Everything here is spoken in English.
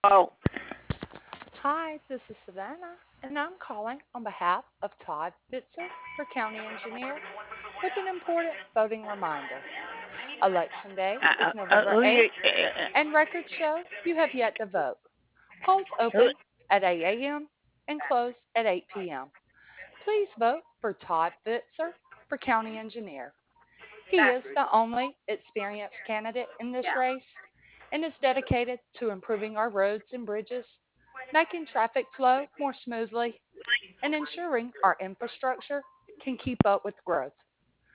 Oh, Hi, this is Savannah, and I'm calling on behalf of Todd Bitzer for County Engineer with an important voting reminder. Election Day is November who you? 8th, and records show you have yet to vote. Polls open at 8 a.m. and close at 8 p.m. Please vote for Todd Bitzer for County Engineer. He is the only experienced candidate in this race and is dedicated to improving our roads and bridges, making traffic flow more smoothly, and ensuring our infrastructure can keep up with growth.